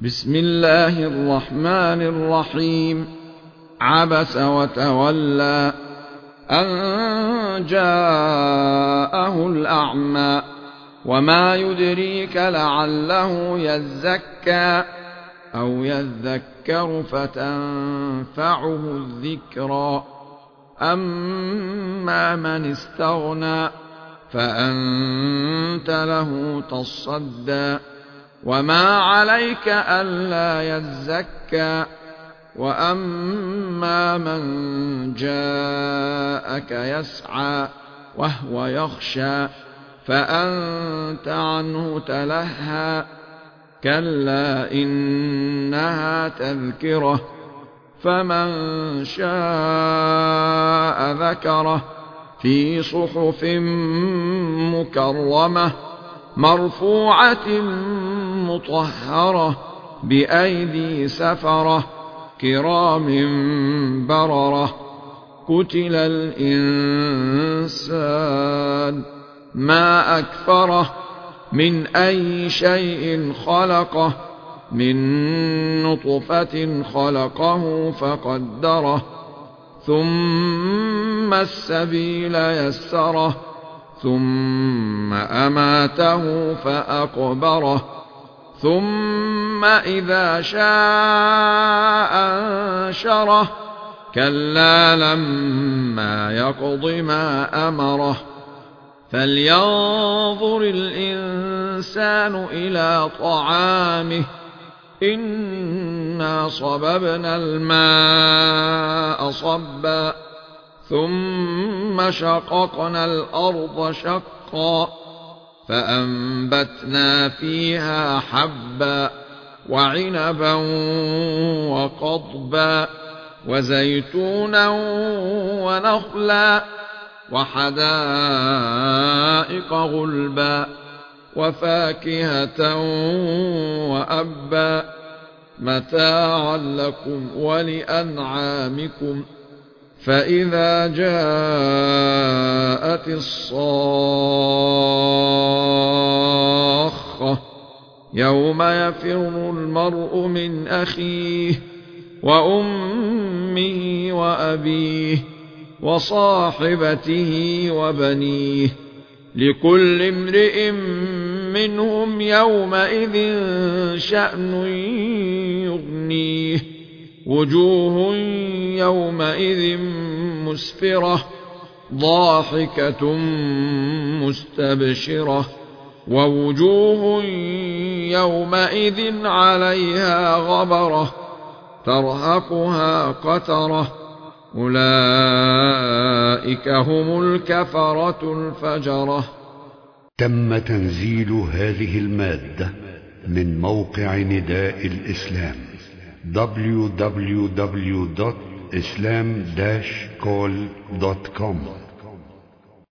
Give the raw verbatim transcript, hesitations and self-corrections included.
بسم الله الرحمن الرحيم. عبس وتولى أن جاءه الأعمى وما يدريك لعله يزكى أو يذكر فتنفعه الذكرى. أما من استغنى فأنت له تصدى وما عليك ألا يزكى. وأما من جاءك يسعى وهو يخشى فأنت عنه تلهى. كلا إنها تذكرة فمن شاء ذكره في صحف مكرمة مرفوعة مطهرة بأيدي سفرة كرام بررة. قتل الإنسان ما أكفره من أي شيء خلقه من نطفة خلقه فقدره ثم السبيل يسره ثم أماته فأقبره ثم إذا شاء أنشره. كلا لما يقض ما أمره. فلينظر الإنسان إلى طعامه إنا صببنا الماء صبا ثم شققنا الأرض شقا فأنبتنا فيها حبا وعنبا وقضبا وزيتونا ونخلا وحدائق غلبا وفاكهة وأبا متاعا لكم ولأنعامكم. فإذا جاءت الصاخة يوم يفر المرء من أخيه وأمه وأبيه وصاحبته وبنيه لكل امرئ منهم يومئذ شأن يغنيه. وجوه يومئذ مسفرة ضاحكة مستبشرة ووجوه يومئذ عليها غبرة ترهقها قترة أولئك هم الكفرة الفجرة. تم تنزيل هذه المادة من موقع نداء الإسلام دبليو دبليو دبليو دوت إسلام داش كول دوت كوم.